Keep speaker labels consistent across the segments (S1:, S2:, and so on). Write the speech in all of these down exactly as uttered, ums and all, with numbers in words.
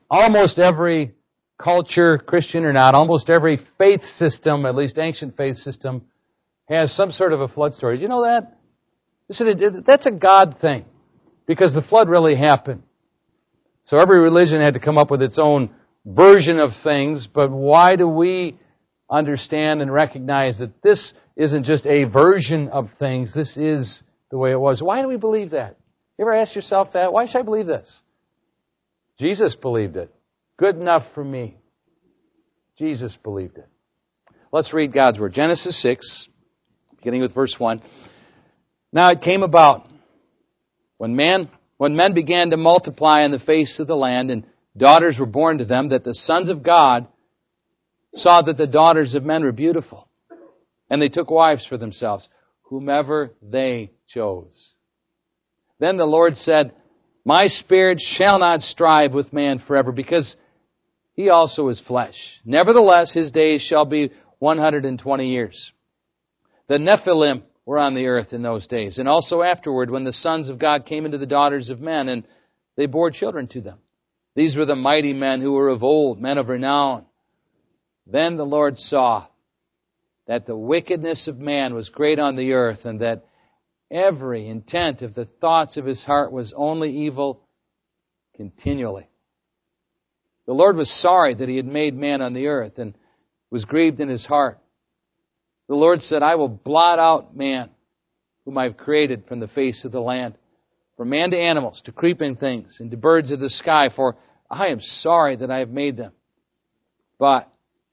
S1: almost every culture, Christian or not, almost every faith system, at least ancient faith system, has some sort of a flood story. Did you know that? Listen, that's a God thing, because the flood really happened. So every religion had to come up with its own version of things, but why do we understand and recognize that this isn't just a version of things, this is the way it was? Why do we believe that? You ever ask yourself that? Why should I believe this? Jesus believed it. Good enough for me. Jesus believed it. Let's read God's Word. Genesis six, beginning with verse one. Now it came about, when man, when men began to multiply on the face of the land, and daughters were born to them, that the sons of God saw that the daughters of men were beautiful. And they took wives for themselves, whomever they chose. Then the Lord said, My spirit shall not strive with man forever, because he also is flesh. Nevertheless, his days shall be one hundred twenty years. The Nephilim were on the earth in those days, and also afterward, when the sons of God came into the daughters of men, and they bore children to them. These were the mighty men who were of old, men of renown. Then the Lord saw that the wickedness of man was great on the earth, and that every intent of the thoughts of his heart was only evil continually. The Lord was sorry that He had made man on the earth, and was grieved in His heart. The Lord said, I will blot out man, whom I have created from the face of the land, from man to animals, to creeping things, and to birds of the sky, for I am sorry that I have made them. But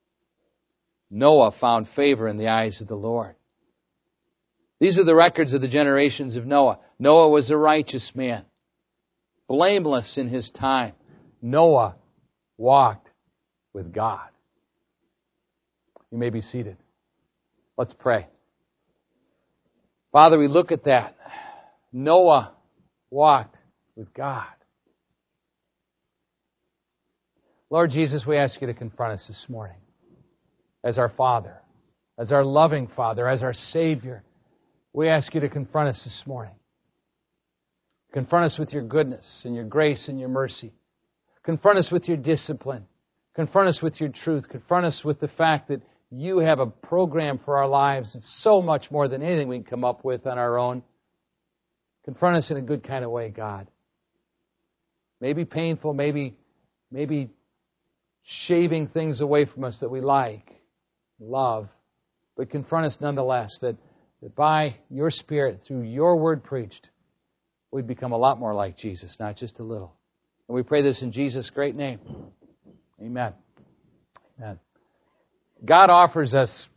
S1: Noah found favor in the eyes of the Lord. These are the records of the generations of Noah. Noah was a righteous man, blameless in his time. Noah walked with God. You may be seated. Let's pray. Father, we look at that. Noah walked with God. Lord Jesus, we ask You to confront us this morning as our Father, as our loving Father, as our Savior. We ask You to confront us this morning. Confront us with Your goodness and Your grace and Your mercy. Confront us with Your discipline. Confront us with Your truth. Confront us with the fact that You have a program for our lives. It's so much more than anything we can come up with on our own. Confront us in a good kind of way, God. Maybe painful, maybe, maybe shaving things away from us that we like, love. But confront us nonetheless, that, that by Your Spirit, through Your Word preached, we'd become a lot more like Jesus, not just a little. And we pray this in Jesus' great name. Amen. Amen. God offers us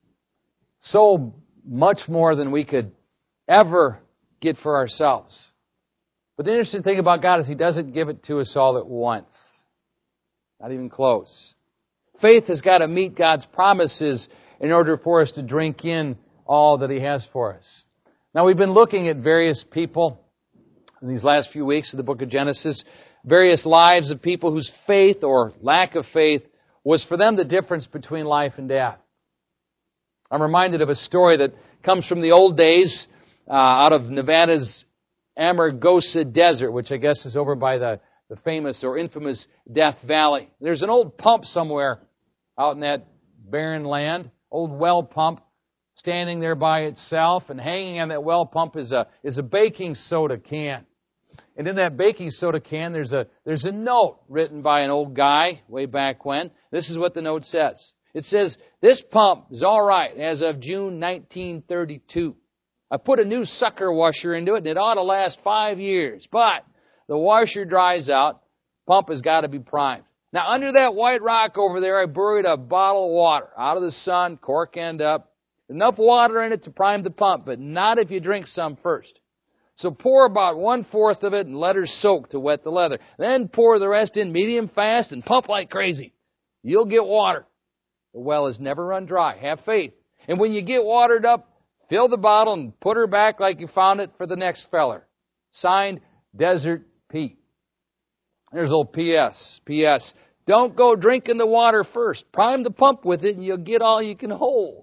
S1: so much more than we could ever get for ourselves. But the interesting thing about God is He doesn't give it to us all at once. Not even close. Faith has got to meet God's promises in order for us to drink in all that He has for us. Now, we've been looking at various people in these last few weeks of the book of Genesis, various lives of people whose faith or lack of faith was for them the difference between life and death. I'm reminded of a story that comes from the old days uh, out of Nevada's Amargosa Desert, which I guess is over by the, the famous or infamous Death Valley. There's an old pump somewhere out in that barren land, old well pump, standing there by itself, and hanging on that well pump is a is a baking soda can. And in that baking soda can, there's a there's a note written by an old guy way back when. This is what the note says. It says, "This pump is all right as of June nineteen thirty-two. I put a new sucker washer into it, and it ought to last five years. But the washer dries out. Pump has got to be primed. Now, under that white rock over there, I buried a bottle of water out of the sun, cork end up. Enough water in it to prime the pump, but not if you drink some first. So pour about one-fourth of it and let her soak to wet the leather. Then pour the rest in medium fast and pump like crazy. You'll get water. The well has never run dry. Have faith. And when you get watered up, fill the bottle and put her back like you found it for the next feller. Signed, Desert Pete." There's a little P S. P S. Don't go drinking the water first. Prime the pump with it and you'll get all you can hold.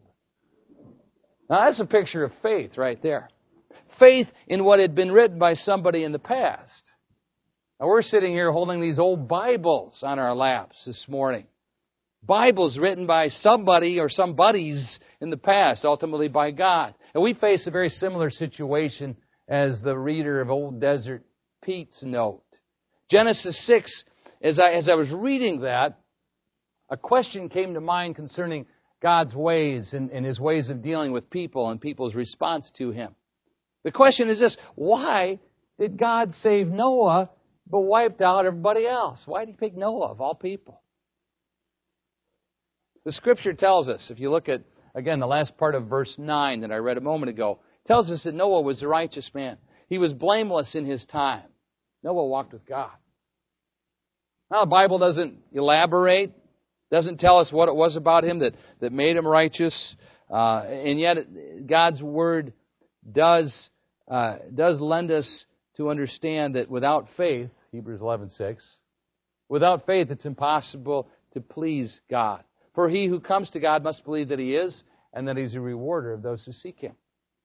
S1: Now that's a picture of faith right there. Faith in what had been written by somebody in the past. Now we're sitting here holding these old Bibles on our laps this morning. Bibles written by somebody or some buddies in the past, ultimately by God. And we face a very similar situation as the reader of Old Desert Pete's note. Genesis six, as I, as I was reading that, a question came to mind concerning God's ways and, and His ways of dealing with people and people's response to Him. The question is this: why did God save Noah but wiped out everybody else? Why did He pick Noah of all people? The Scripture tells us, if you look at, again, the last part of verse nine that I read a moment ago, tells us that Noah was a righteous man. He was blameless in his time. Noah walked with God. Now, the Bible doesn't elaborate, doesn't tell us what it was about him that, that made him righteous, uh, and yet God's Word does, uh, does lend us to understand that without faith, Hebrews eleven six, without faith it's impossible to please God. For he who comes to God must believe that He is, and that He's a rewarder of those who seek Him.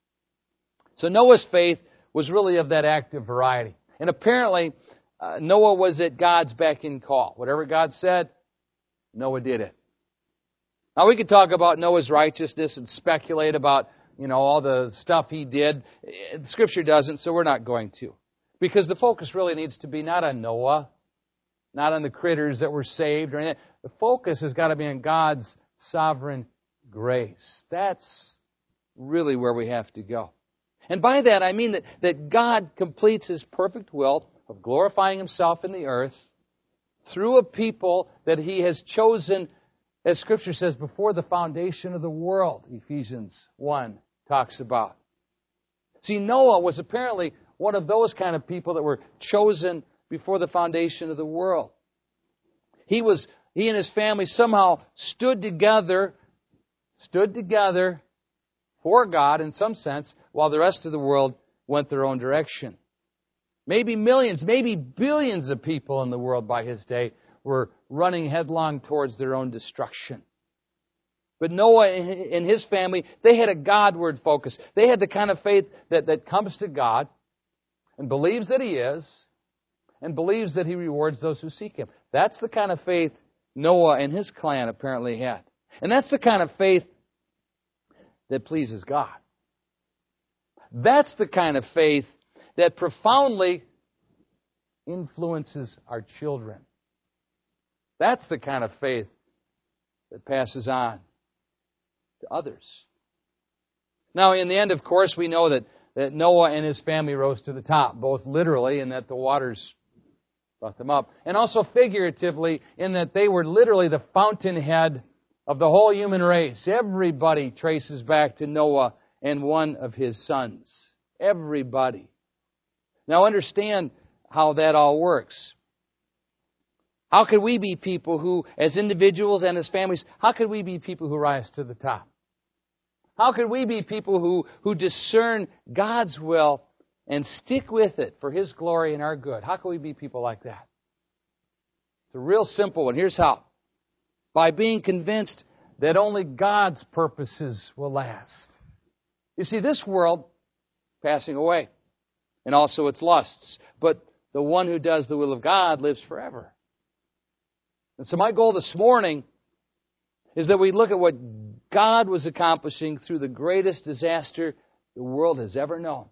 S1: So Noah's faith was really of that active variety. And apparently, uh, Noah was at God's beck and call. Whatever God said, Noah did it. Now we could talk about Noah's righteousness and speculate about, you know, all the stuff he did. The Scripture doesn't, so we're not going to. Because the focus really needs to be not on Noah, not on the critters that were saved or anything. The focus has got to be on God's sovereign grace. That's really where we have to go. And by that I mean that, that God completes His perfect will of glorifying Himself in the earth through a people that He has chosen, as Scripture says, before the foundation of the world, Ephesians one talks about. See, Noah was apparently one of those kind of people that were chosen before the foundation of the world. He was, he and his family somehow stood together, stood together for God in some sense, while the rest of the world went their own direction. Maybe millions, maybe billions of people in the world by his day were running headlong towards their own destruction. But Noah and his family, they had a Godward focus. They had the kind of faith that, that comes to God and believes that He is, and believes that He rewards those who seek Him. That's the kind of faith Noah and his clan apparently had. And that's the kind of faith that pleases God. That's the kind of faith that profoundly influences our children. That's the kind of faith that passes on to others. Now, in the end, of course, we know that, that Noah and his family rose to the top, both literally in that the waters brought them up, and also figuratively in that they were literally the fountainhead of the whole human race. Everybody traces back to Noah and one of his sons. Everybody. Now understand how that all works. How could we be people who, as individuals and as families, how could we be people who rise to the top? How could we be people who, who discern God's will and stick with it for His glory and our good? How can we be people like that? It's a real simple one. Here's how. By being convinced that only God's purposes will last. You see, this world passing away, and also its lusts, but the one who does the will of God lives forever. And so my goal this morning is that we look at what God was accomplishing through the greatest disaster the world has ever known.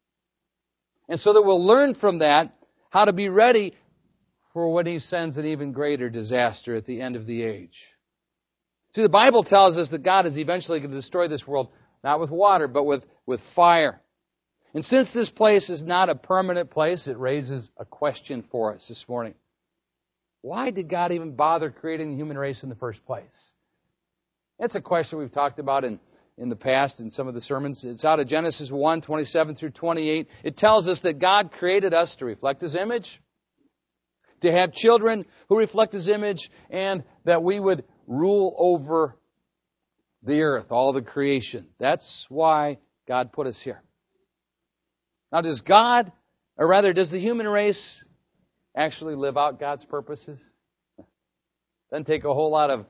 S1: And so that we'll learn from that how to be ready for when He sends an even greater disaster at the end of the age. See, the Bible tells us that God is eventually going to destroy this world, not with water, but with, with fire. And since this place is not a permanent place, it raises a question for us this morning. Why did God even bother creating the human race in the first place? That's a question we've talked about in, in the past in some of the sermons. It's out of Genesis one, twenty-seven through twenty-eight. It tells us that God created us to reflect His image, to have children who reflect His image, and that we would rule over the earth, all the creation. That's why God put us here. Now, does God, or rather, does the human race actually live out God's purposes? Doesn't take a whole lot of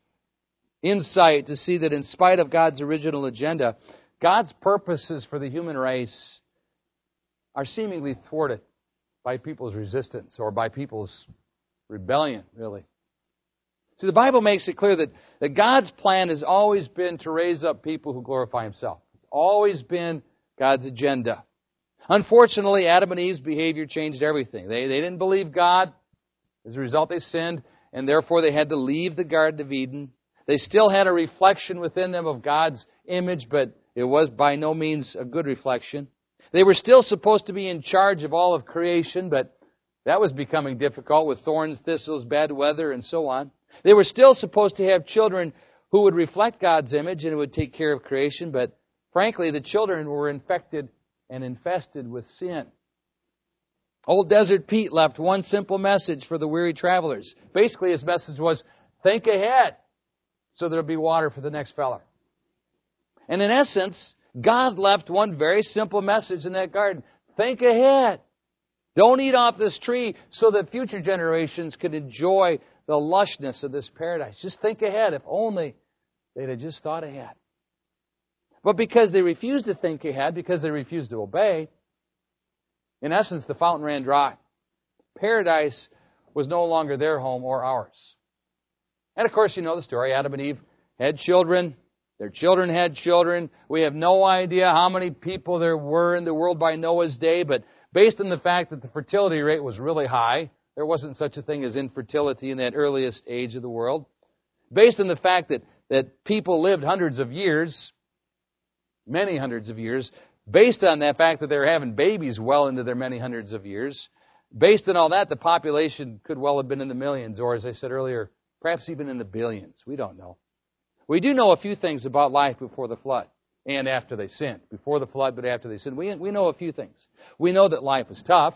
S1: insight to see that in spite of God's original agenda, God's purposes for the human race are seemingly thwarted. by people's resistance or by people's rebellion, really. See, the Bible makes it clear that, that God's plan has always been to raise up people who glorify Himself. It's always been God's agenda. Unfortunately, Adam and Eve's behavior changed everything. They, they didn't believe God. As a result, they sinned, and therefore they had to leave the Garden of Eden. They still had a reflection within them of God's image, but it was by no means a good reflection. They were still supposed to be in charge of all of creation, but that was becoming difficult with thorns, thistles, bad weather, and so on. They were still supposed to have children who would reflect God's image and would take care of creation, but frankly, the children were infected and infested with sin. Old Desert Pete left one simple message for the weary travelers. Basically, his message was, think ahead so there'll be water for the next fella. And in essence, God left one very simple message in that garden. Think ahead. Don't eat off this tree so that future generations could enjoy the lushness of this paradise. Just think ahead. If only they'd have just thought ahead. But because they refused to think ahead, because they refused to obey, in essence, the fountain ran dry. Paradise was no longer their home or ours. And of course, you know the story. Adam and Eve had children. Their children had children. We have no idea how many people there were in the world by Noah's day, but based on the fact that the fertility rate was really high, there wasn't such a thing as infertility in that earliest age of the world. Based on the fact that, that people lived hundreds of years, many hundreds of years, based on that fact that they were having babies well into their many hundreds of years, based on all that, the population could well have been in the millions, or as I said earlier, perhaps even in the billions. We don't know. We do know a few things about life before the flood and after they sinned. Before the flood, but after they sinned. We, we know a few things. We know that life was tough.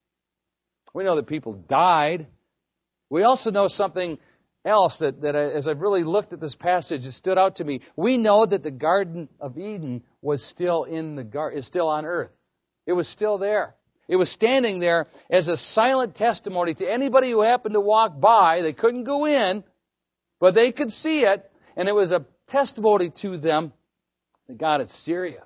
S1: We know that people died. We also know something else that, that as I've really looked at this passage, it stood out to me. We know that the Garden of Eden was still in the gar- is still on earth. It was still there. It was standing there as a silent testimony to anybody who happened to walk by. They couldn't go in, but they could see it, and it was a testimony to them that God is serious.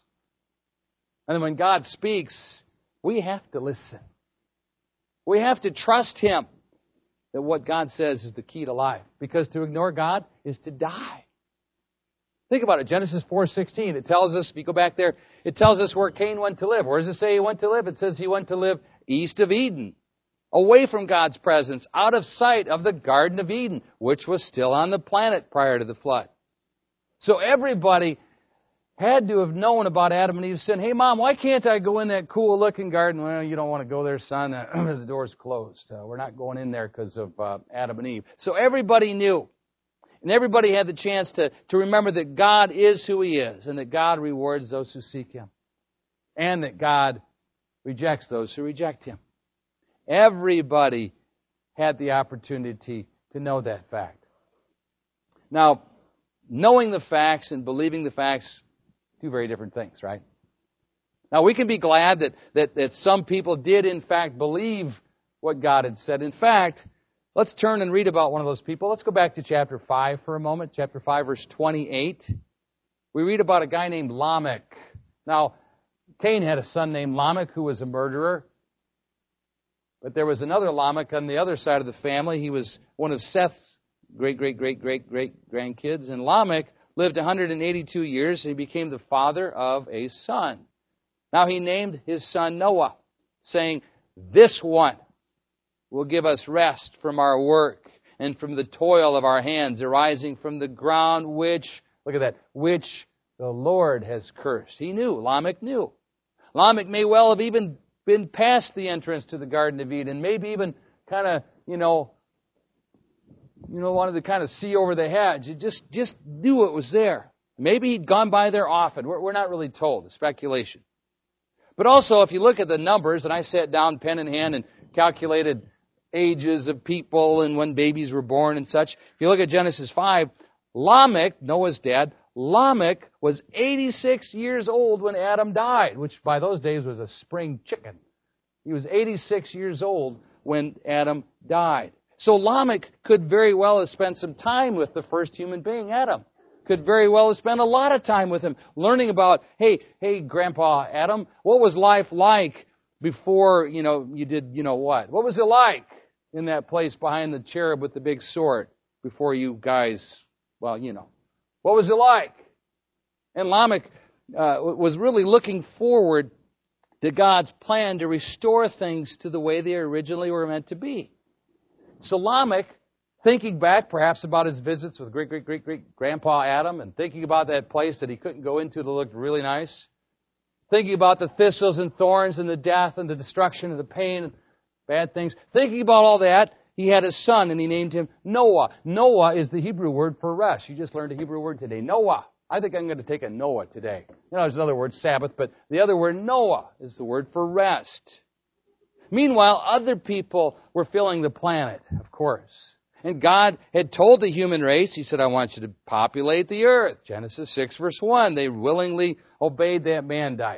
S1: And when God speaks, we have to listen. We have to trust Him that what God says is the key to life. Because to ignore God is to die. Think about it. Genesis four sixteen, it tells us, if you go back there, it tells us where Cain went to live. Where does it say he went to live? It says he went to live east of Eden, away from God's presence, out of sight of the Garden of Eden, which was still on the planet prior to the flood. So everybody had to have known about Adam and Eve's sin. Hey, Mom, why can't I go in that cool-looking garden? Well, you don't want to go there, son. The door's closed. Uh, we're not going in there because of uh, Adam and Eve. So everybody knew. And everybody had the chance to, to remember that God is who He is and that God rewards those who seek Him. And that God rejects those who reject Him. Everybody had the opportunity to know that fact. Now, knowing the facts and believing the facts, two very different things, right? Now, we can be glad that, that, that some people did, in fact, believe what God had said. In fact, let's turn and read about one of those people. Let's go back to chapter five for a moment. Chapter five, verse twenty-eight. We read about a guy named Lamech. Now, Cain had a son named Lamech who was a murderer. But there was another Lamech on the other side of the family. He was one of Seth's great, great, great, great, great grandkids. And Lamech lived one hundred eighty-two years, and he became the father of a son. Now he named his son Noah, saying, "This one will give us rest from our work and from the toil of our hands arising from the ground which," look at that, "which the Lord has cursed." He knew. Lamech knew. Lamech may well have even been past the entrance to the Garden of Eden, maybe even kind of, you know, you know, wanted to kind of see over the hedge. He just, just knew it was there. Maybe he'd gone by there often. We're, we're not really told. It's speculation. But also, if you look at the numbers, and I sat down pen in hand and calculated ages of people and when babies were born and such. If you look at Genesis five, Lamech, Noah's dad, Lamech was eighty-six years old when Adam died, which by those days was a spring chicken. He was eighty-six years old when Adam died. So Lamech could very well have spent some time with the first human being, Adam. Could very well have spent a lot of time with him, learning about, hey, hey, Grandpa Adam, what was life like before, you know, you did, you know what? What was it like in that place behind the cherub with the big sword before you guys, well, you know. What was it like? And Lamech uh, was really looking forward to God's plan to restore things to the way they originally were meant to be. So Lamech, thinking back perhaps about his visits with great-great-great-great-grandpa Adam and thinking about that place that he couldn't go into that looked really nice, thinking about the thistles and thorns and the death and the destruction and the pain and bad things, thinking about all that, he had a son and he named him Noah. Noah is the Hebrew word for rest. You just learned a Hebrew word today. Noah. I think I'm going to take a Noah today. You know, there's another word, Sabbath, but the other word, Noah, is the word for rest. Meanwhile, other people were filling the planet, of course. And God had told the human race, He said, I want you to populate the earth. Genesis six, verse one. They willingly obeyed that mandate.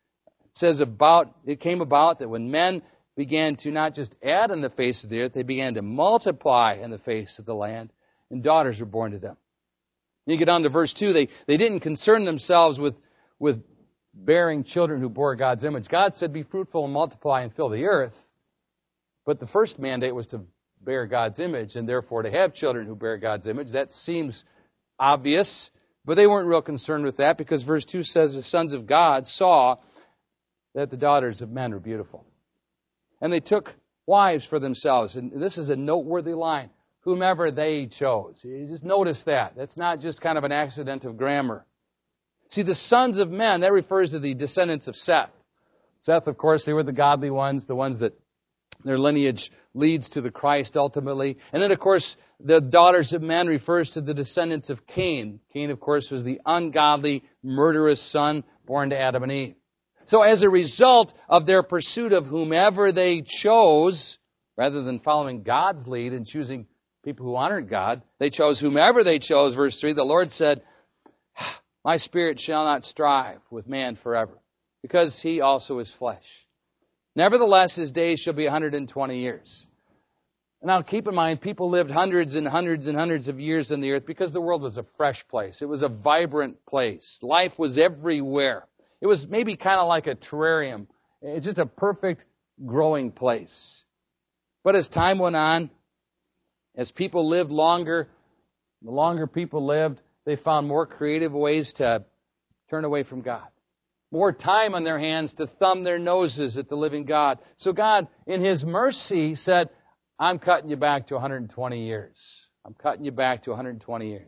S1: It says about, it came about that when men began to not just add on the face of the earth, they began to multiply in the face of the land, and daughters were born to them. You get on to verse two, they, they didn't concern themselves with, with bearing children who bore God's image. God said, be fruitful and multiply and fill the earth. But the first mandate was to bear God's image, and therefore to have children who bear God's image. That seems obvious, but they weren't real concerned with that, because verse two says, the sons of God saw that the daughters of men were beautiful. And they took wives for themselves. And this is a noteworthy line. Whomever they chose. You just notice that. That's not just kind of an accident of grammar. See, the sons of men, that refers to the descendants of Seth. Seth, of course, they were the godly ones, the ones that their lineage leads to the Christ ultimately. And then, of course, the daughters of men refers to the descendants of Cain. Cain, of course, was the ungodly, murderous son born to Adam and Eve. So as a result of their pursuit of whomever they chose, rather than following God's lead and choosing people who honored God, they chose whomever they chose. Verse three, the Lord said, my spirit shall not strive with man forever, because he also is flesh. Nevertheless, his days shall be one hundred twenty years. Now keep in mind, people lived hundreds and hundreds and hundreds of years on the earth because the world was a fresh place. It was a vibrant place. Life was everywhere. It was maybe kind of like a terrarium. It's just a perfect growing place. But as time went on, as people lived longer, the longer people lived, they found more creative ways to turn away from God. More time on their hands to thumb their noses at the living God. So God, in His mercy, said, I'm cutting you back to one hundred twenty years. I'm cutting you back to one hundred twenty years.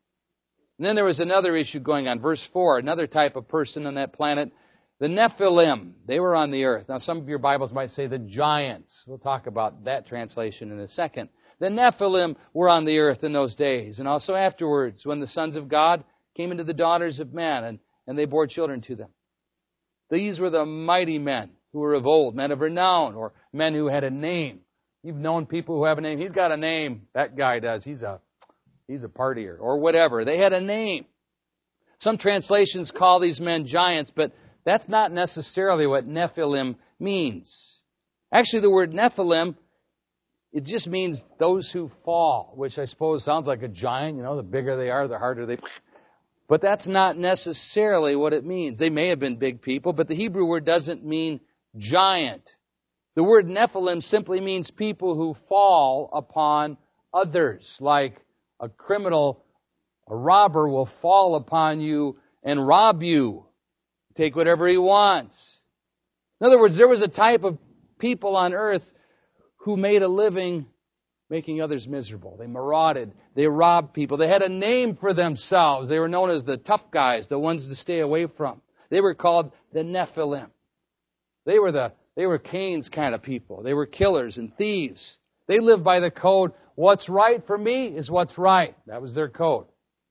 S1: And then there was another issue going on. Verse four, another type of person on that planet, the Nephilim. They were on the earth. Now, some of your Bibles might say the giants. We'll talk about that translation in a second. The Nephilim were on the earth in those days, and also afterwards, when the sons of God came into the daughters of men, and, and they bore children to them. These were the mighty men who were of old, men of renown, or men who had a name. You've known people who have a name. He's got a name. That guy does. He's a He's a partier, or whatever. They had a name. Some translations call these men giants, but that's not necessarily what Nephilim means. Actually, the word Nephilim, it just means those who fall, which I suppose sounds like a giant. You know, the bigger they are, the harder they... But that's not necessarily what it means. They may have been big people, but the Hebrew word doesn't mean giant. The word Nephilim simply means people who fall upon others, like a criminal, a robber will fall upon you and rob you, take whatever he wants. In other words, there was a type of people on earth who made a living making others miserable. They marauded. They robbed people. They had a name for themselves. They were known as the tough guys, the ones to stay away from. They were called the Nephilim. They were the they were Cain's kind of people. They were killers and thieves. They lived by the code, what's right for me is what's right. That was their code.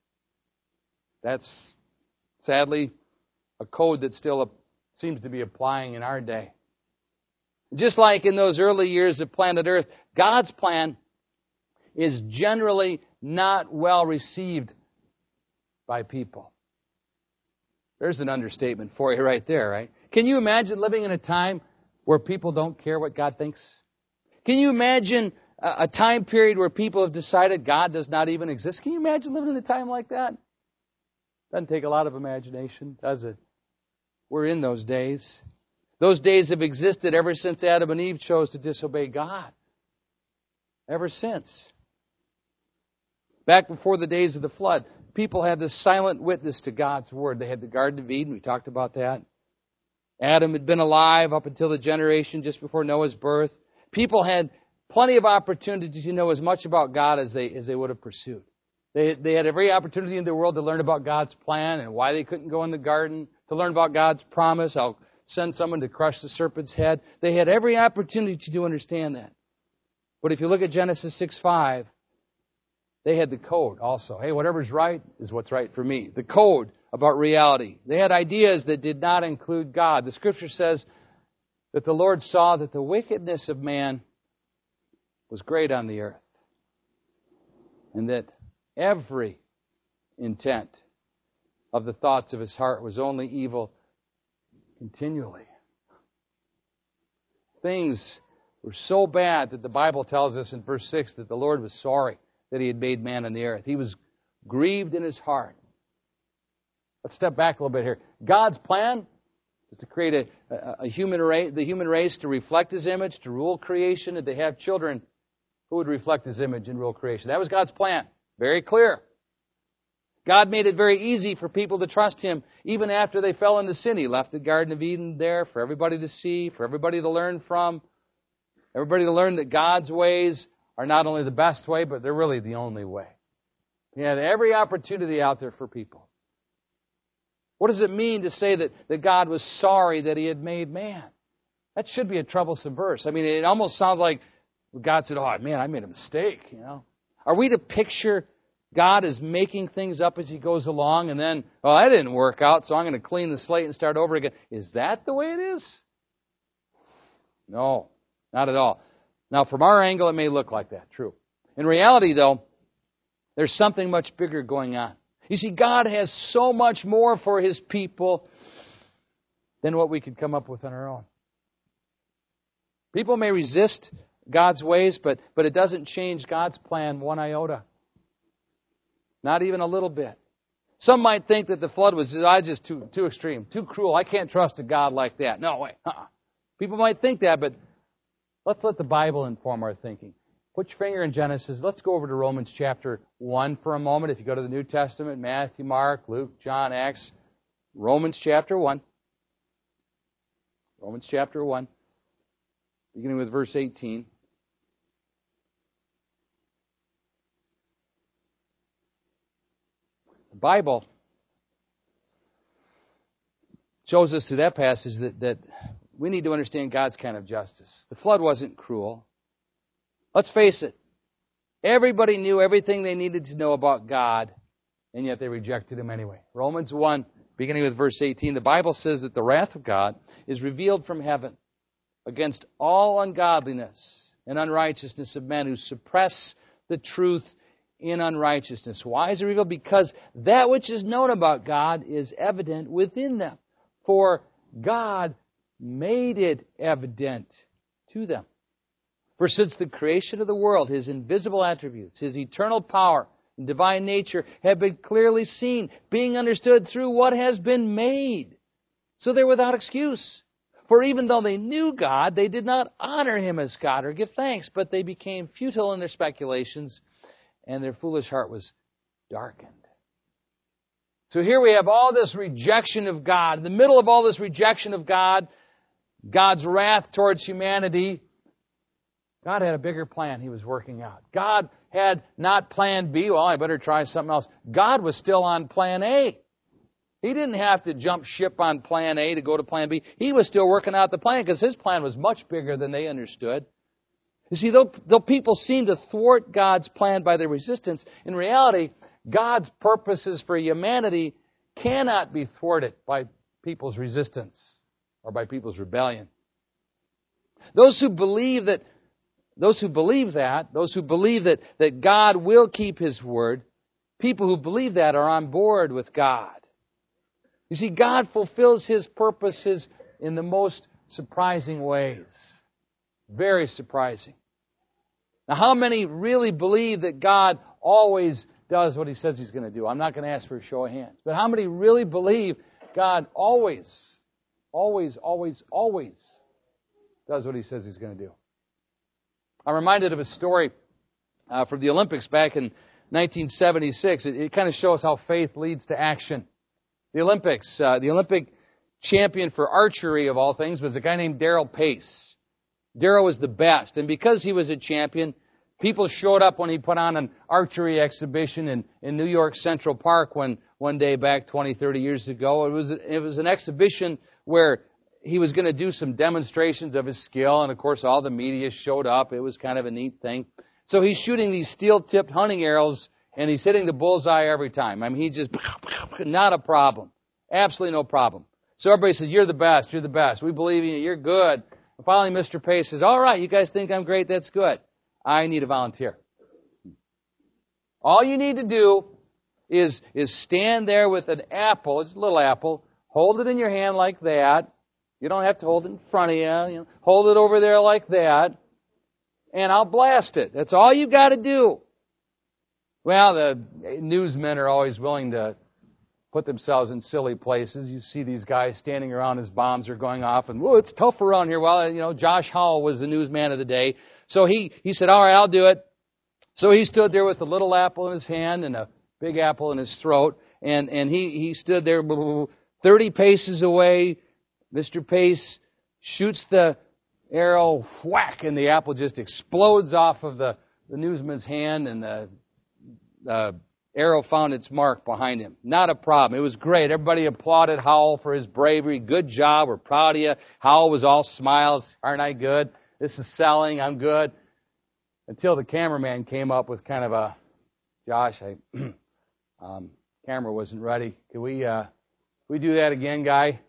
S1: That's, sadly, a code that still seems to be applying in our day. Just like in those early years of planet Earth, God's plan is generally not well received by people. There's an understatement for you right there, right? Can you imagine living in a time where people don't care what God thinks? Can you imagine a time period where people have decided God does not even exist? Can you imagine living in a time like that? Doesn't take a lot of imagination, does it? We're in those days. Those days have existed ever since Adam and Eve chose to disobey God. Ever since. Back before the days of the flood, people had this silent witness to God's Word. They had the Garden of Eden. We talked about that. Adam had been alive up until the generation just before Noah's birth. People had plenty of opportunity to know as much about God as they as they would have pursued. They, they had every opportunity in the world to learn about God's plan and why they couldn't go in the garden, to learn about God's promise. I'll send someone to crush the serpent's head. They had every opportunity to understand that. But if you look at Genesis six five, they had the code also. Hey, whatever's right is what's right for me. The code about reality. They had ideas that did not include God. The Scripture says that the Lord saw that the wickedness of man was great on the earth, and that every intent of the thoughts of his heart was only evil continually. Things were so bad that the Bible tells us in verse six that the Lord was sorry that He had made man on the earth. He was grieved in His heart. Let's step back a little bit here. God's plan is to create a, a, a human race, the human race to reflect His image, to rule creation, and to have children who would reflect His image and rule creation. That was God's plan. Very clear. God made it very easy for people to trust Him even after they fell into sin. He left the Garden of Eden there for everybody to see, for everybody to learn from. Everybody to learn that God's ways are not only the best way, but they're really the only way. He had every opportunity out there for people. What does it mean to say that, that God was sorry that He had made man? That should be a troublesome verse. I mean, it almost sounds like God said, oh, man, I made a mistake, you know. Are we to picture God as making things up as He goes along and then, oh, that didn't work out, so I'm going to clean the slate and start over again? Is that the way it is? No, not at all. Now, from our angle, it may look like that, true. In reality, though, there's something much bigger going on. You see, God has so much more for His people than what we could come up with on our own. People may resist God's ways, but, but it doesn't change God's plan one iota. Not even a little bit. Some might think that the flood was I just too too extreme, too cruel. I can't trust a God like that. No way. Uh-uh. People might think that, but let's let the Bible inform our thinking. Put your finger in Genesis. Let's go over to Romans chapter one for a moment. If you go to the New Testament, Matthew, Mark, Luke, John, Acts, Romans chapter one. Romans chapter one, beginning with verse eighteen. The Bible shows us through that passage that, that we need to understand God's kind of justice. The flood wasn't cruel. Let's face it. Everybody knew everything they needed to know about God, and yet they rejected Him anyway. Romans one, beginning with verse eighteen, the Bible says that the wrath of God is revealed from heaven against all ungodliness and unrighteousness of men who suppress the truth in unrighteousness. Why is it revealed? Because that which is known about God is evident within them. For God made it evident to them. For since the creation of the world, His invisible attributes, His eternal power and divine nature have been clearly seen, being understood through what has been made. So they're without excuse. For even though they knew God, they did not honor Him as God or give thanks, but they became futile in their speculations, and their foolish heart was darkened. So here we have all this rejection of God. In the middle of all this rejection of God, God's wrath towards humanity, God had a bigger plan He was working out. God had not plan B. Well, I better try something else. God was still on plan A. He didn't have to jump ship on plan A to go to plan B. He was still working out the plan because His plan was much bigger than they understood. You see, though, though people seem to thwart God's plan by their resistance, in reality, God's purposes for humanity cannot be thwarted by people's resistance or by people's rebellion. Those who believe that, those who believe that, those who believe that, that God will keep His word, people who believe that are on board with God. You see, God fulfills His purposes in the most surprising ways. Very surprising. Now, how many really believe that God always does what He says He's going to do? I'm not going to ask for a show of hands. But how many really believe God always Always, always, always does what He says He's going to do. I'm reminded of a story uh, from the Olympics back in nineteen seventy-six. It, it kind of shows how faith leads to action. The Olympics, uh, the Olympic champion for archery of all things was a guy named Darrell Pace. Darrell was the best, and because he was a champion, people showed up when he put on an archery exhibition in, in New York Central Park one, one day back twenty, thirty years ago. It was, it was an exhibition where he was going to do some demonstrations of his skill, and of course all the media showed up. It was kind of a neat thing. So he's shooting these steel-tipped hunting arrows, and he's hitting the bullseye every time. I mean, he just, not a problem. Absolutely no problem. So everybody says, you're the best, you're the best. We believe in you, you're good. And finally, Mister Pace says, all right, you guys think I'm great, that's good. I need a volunteer. All you need to do is, is stand there with an apple, it's a little apple, hold it in your hand like that. You don't have to hold it in front of you. You know, hold it over there like that, and I'll blast it. That's all you got to do. Well, the newsmen are always willing to put themselves in silly places. You see these guys standing around as bombs are going off, and, whoa, it's tough around here. Well, you know, Josh Howell was the newsman of the day. So he, he said, all right, I'll do it. So he stood there with a little apple in his hand and a big apple in his throat, and, and he, he stood there thirty paces away. Mister Pace shoots the arrow, whack, and the apple just explodes off of the, the newsman's hand, and the, the arrow found its mark behind him. Not a problem. It was great. Everybody applauded Howell for his bravery. Good job. We're proud of you. Howell was all smiles. Aren't I good? This is selling. I'm good. Until the cameraman came up with kind of a, Josh, I, um, camera wasn't ready. Can we, uh, can we do that again, guy?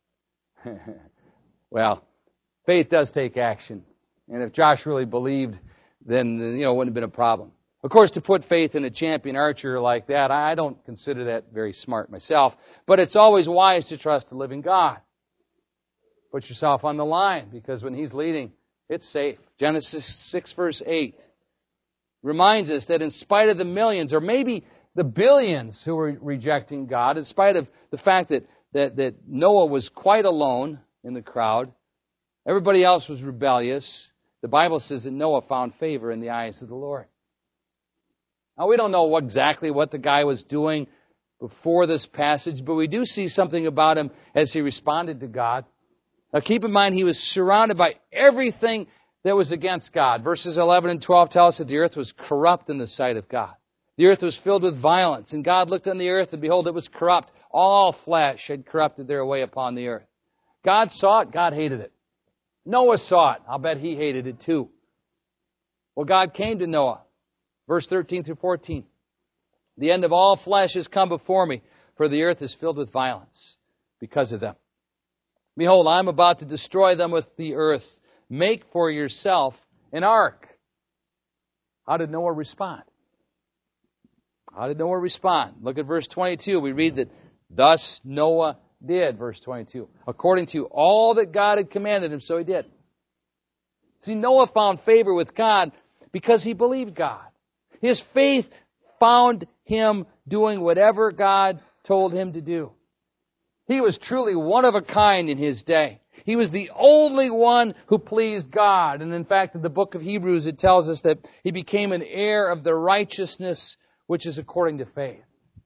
S1: Well, faith does take action. And if Josh really believed, then, you know, it wouldn't have been a problem. Of course, to put faith in a champion archer like that, I don't consider that very smart myself. But it's always wise to trust the living God. Put yourself on the line, because when He's leading, it's safe. Genesis six, verse eight reminds us that in spite of the millions, or maybe the billions who were rejecting God, in spite of the fact that That, that Noah was quite alone in the crowd. Everybody else was rebellious. The Bible says that Noah found favor in the eyes of the Lord. Now, we don't know exactly what the guy was doing before this passage, but we do see something about him as he responded to God. Now, keep in mind, he was surrounded by everything that was against God. Verses eleven and twelve tell us that the earth was corrupt in the sight of God. The earth was filled with violence, and God looked on the earth, and behold, it was corrupt. All flesh had corrupted their way upon the earth. God saw it. God hated it. Noah saw it. I'll bet he hated it too. Well, God came to Noah. Verse thirteen through fourteen. The end of all flesh has come before me, for the earth is filled with violence because of them. Behold, I am about to destroy them with the earth. Make for yourself an ark. How did Noah respond? How did Noah respond? Look at verse twenty-two. We read that thus Noah did, verse twenty-two. According to all that God had commanded him, so he did. See, Noah found favor with God because he believed God. His faith found him doing whatever God told him to do. He was truly one of a kind in his day. He was the only one who pleased God. And in fact, in the book of Hebrews, it tells us that he became an heir of the righteousness which is according to faith.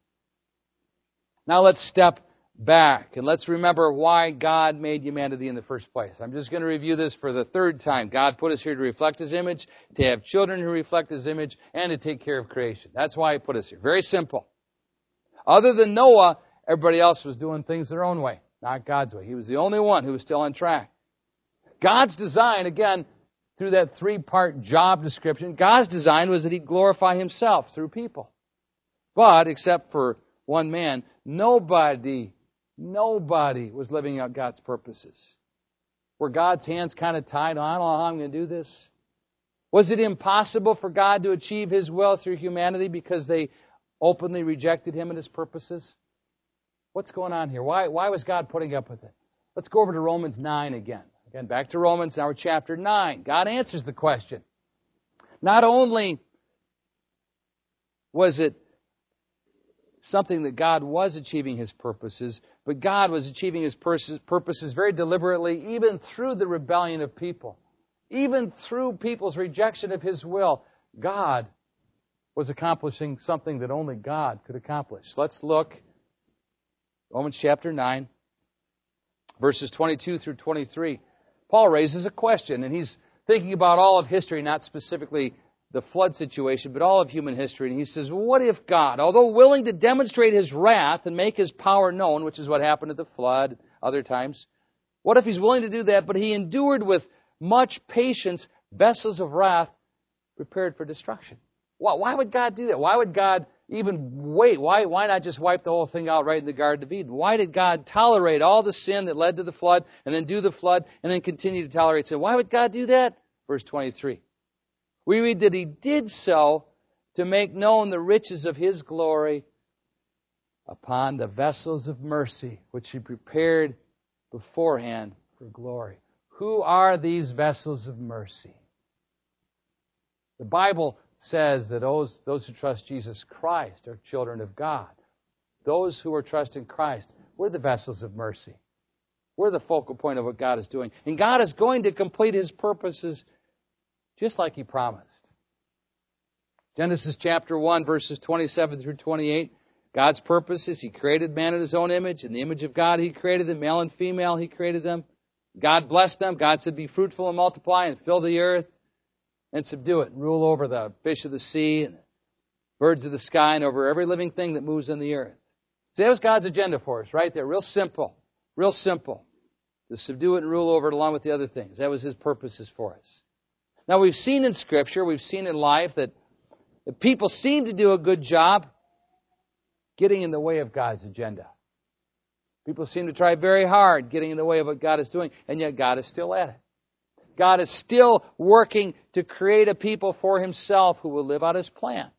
S1: Now let's step back and let's remember why God made humanity in the first place. I'm just going to review this for the third time. God put us here to reflect His image, to have children who reflect His image, and to take care of creation. That's why He put us here. Very simple. Other than Noah, everybody else was doing things their own way, not God's way. He was the only one who was still on track. God's design, again, through that three-part job description, God's design was that He'd glorify Himself through people. But, except for one man, nobody, nobody was living out God's purposes. Were God's hands kind of tied? Oh, I don't know how I'm going to do this. Was it impossible for God to achieve His will through humanity because they openly rejected Him and His purposes? What's going on here? Why, why was God putting up with it? Let's go over to Romans nine again. Again, back to Romans, now we're chapter nine. God answers the question. Not only was it something that God was achieving His purposes, but God was achieving His purposes very deliberately, even through the rebellion of people. Even through people's rejection of His will, God was accomplishing something that only God could accomplish. Let's look, Romans chapter nine, verses twenty-two through twenty-three. Paul raises a question, and he's thinking about all of history, not specifically the flood situation, but all of human history. And he says, what if God, although willing to demonstrate His wrath and make His power known, which is what happened at the flood, other times, what if He's willing to do that, but He endured with much patience vessels of wrath prepared for destruction? Why would God do that? Why would God even wait? Why, why not just wipe the whole thing out right in the Garden of Eden? Why did God tolerate all the sin that led to the flood and then do the flood and then continue to tolerate sin? Why would God do that? Verse twenty-three. We read that He did so to make known the riches of His glory upon the vessels of mercy, which He prepared beforehand for glory. Who are these vessels of mercy? The Bible says that those, those who trust Jesus Christ are children of God. Those who are trusting Christ, we're the vessels of mercy. We're the focal point of what God is doing. And God is going to complete His purposes just like He promised. Genesis chapter one, verses twenty-seven through twenty-eight. God's purposes, He created man in His own image. In the image of God He created them. Male and female He created them. God blessed them. God said, be fruitful and multiply and fill the earth and subdue it and rule over the fish of the sea and the birds of the sky and over every living thing that moves on the earth. So that was God's agenda for us right there. Real simple. Real simple. To subdue it and rule over it along with the other things. That was His purposes for us. Now we've seen in Scripture, we've seen in life that, that people seem to do a good job getting in the way of God's agenda. People seem to try very hard getting in the way of what God is doing, and yet God is still at it. God is still working to create a people for Himself who will live out His plan.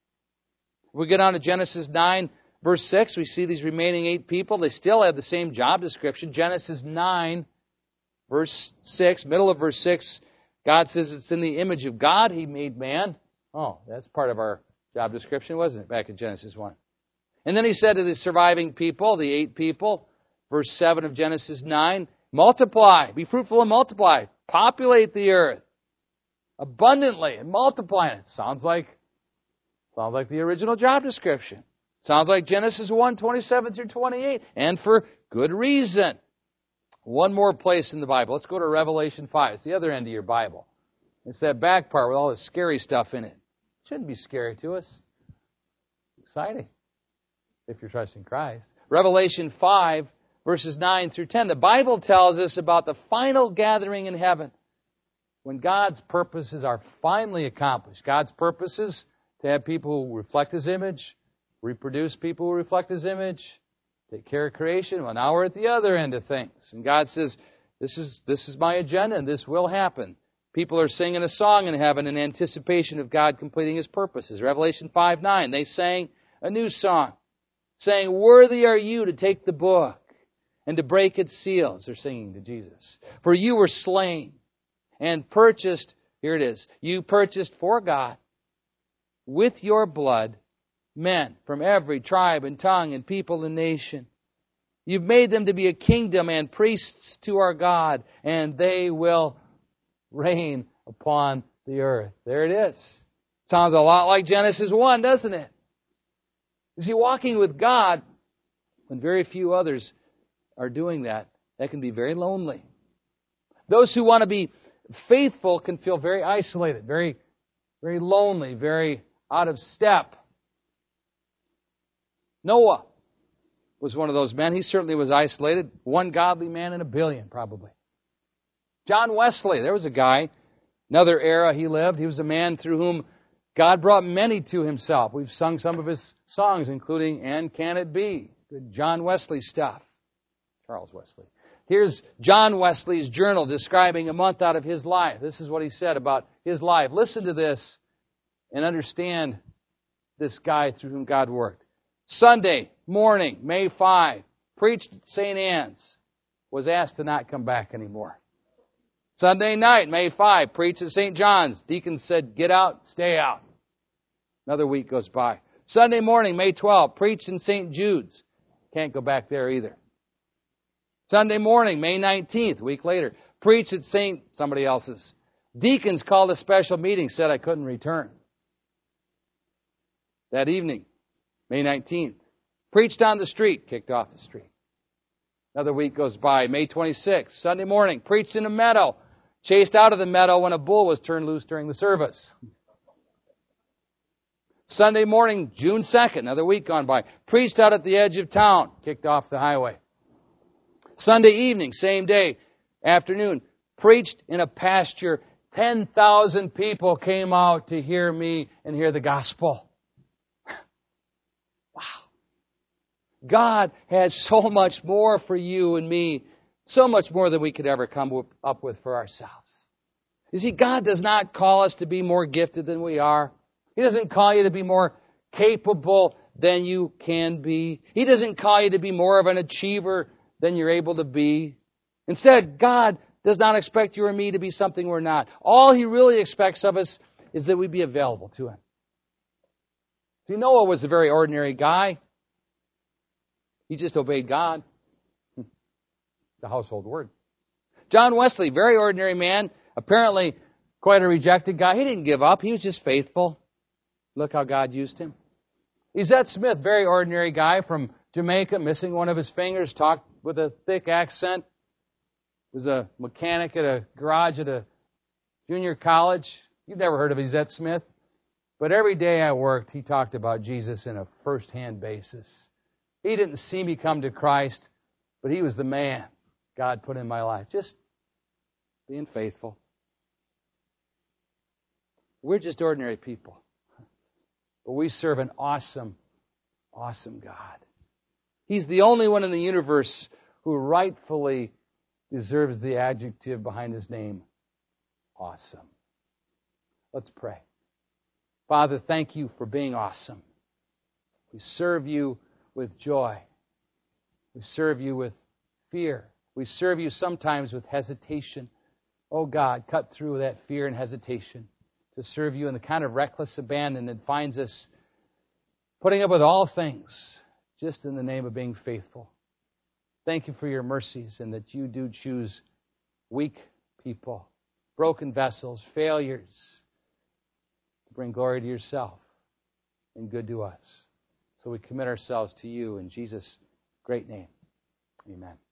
S1: We get on to Genesis nine, verse six. We see these remaining eight people. They still have the same job description. Genesis nine, verse six, middle of verse six, God says it's in the image of God He made man. Oh, that's part of our job description, wasn't it, back in Genesis one? And then He said to the surviving people, the eight people, verse seven of Genesis nine, multiply, be fruitful and multiply. Populate the earth abundantly and multiply it. Sounds like, sounds like the original job description. Sounds like Genesis one, twenty-seven through twenty-eight. And for good reason. One more place in the Bible. Let's go to Revelation five. It's the other end of your Bible. It's that back part with all the scary stuff in it. It shouldn't be scary to us. Exciting. If you're trusting Christ. Revelation five. Verses nine through ten, the Bible tells us about the final gathering in heaven when God's purposes are finally accomplished. God's purposes to have people who reflect His image, reproduce people who reflect His image, take care of creation. Well, now we're at the other end of things. And God says, this is, this is my agenda and this will happen. People are singing a song in heaven in anticipation of God completing His purposes. Revelation five nine, they sang a new song, saying, worthy are you to take the book and to break its seals. They're singing to Jesus. For you were slain and purchased, here it is, you purchased for God with your blood men from every tribe and tongue and people and nation. You've made them to be a kingdom and priests to our God, and they will reign upon the earth. There it is. Sounds a lot like Genesis one, doesn't it? You see, walking with God, when very few others are doing that, that can be very lonely. Those who want to be faithful can feel very isolated, very, very lonely, very out of step. Noah was one of those men. He certainly was isolated. One godly man in a billion, probably. John Wesley, there was a guy, another era he lived. He was a man through whom God brought many to Himself. We've sung some of his songs, including And Can It Be? Good John Wesley stuff. Charles Wesley. Here's John Wesley's journal describing a month out of his life. This is what he said about his life. Listen to this and understand this guy through whom God worked. Sunday morning, May fifth, preached at Saint Anne's. Was asked to not come back anymore. Sunday night, May fifth, preached at Saint John's. Deacon said, get out, stay out. Another week goes by. Sunday morning, May twelfth, preached in Saint Jude's. Can't go back there either. Sunday morning, May nineteenth, a week later, preached at Saint somebody else's. Deacons called a special meeting, said I couldn't return. That evening, May nineteenth, preached on the street, kicked off the street. Another week goes by, May twenty-sixth, Sunday morning, preached in a meadow, chased out of the meadow when a bull was turned loose during the service. Sunday morning, June second, another week gone by, preached out at the edge of town, kicked off the highway. Sunday evening, same day, afternoon, preached in a pasture. ten thousand people came out to hear me and hear the gospel. Wow. God has so much more for you and me, so much more than we could ever come up with for ourselves. You see, God does not call us to be more gifted than we are. He doesn't call you to be more capable than you can be. He doesn't call you to be more of an achiever than you're able to be. Instead, God does not expect you or me to be something we're not. All He really expects of us is that we be available to Him. See, Noah was a very ordinary guy. He just obeyed God. It's a household word. John Wesley, very ordinary man, apparently quite a rejected guy. He didn't give up. He was just faithful. Look how God used him. Yzette Smith, very ordinary guy from Jamaica, missing one of his fingers, talked with a thick accent, was a mechanic at a garage at a junior college. You've never heard of Yzette Smith. But every day I worked, he talked about Jesus in a first-hand basis. He didn't see me come to Christ, but he was the man God put in my life. Just being faithful. We're just ordinary people. But we serve an awesome, awesome God. He's the only one in the universe who rightfully deserves the adjective behind His name, awesome. Let's pray. Father, thank You for being awesome. We serve You with joy. We serve You with fear. We serve You sometimes with hesitation. Oh God, cut through that fear and hesitation to serve You in the kind of reckless abandon that finds us putting up with all things just in the name of being faithful. Thank You for Your mercies and that You do choose weak people, broken vessels, failures to bring glory to Yourself and good to us. So we commit ourselves to You in Jesus' great name. Amen.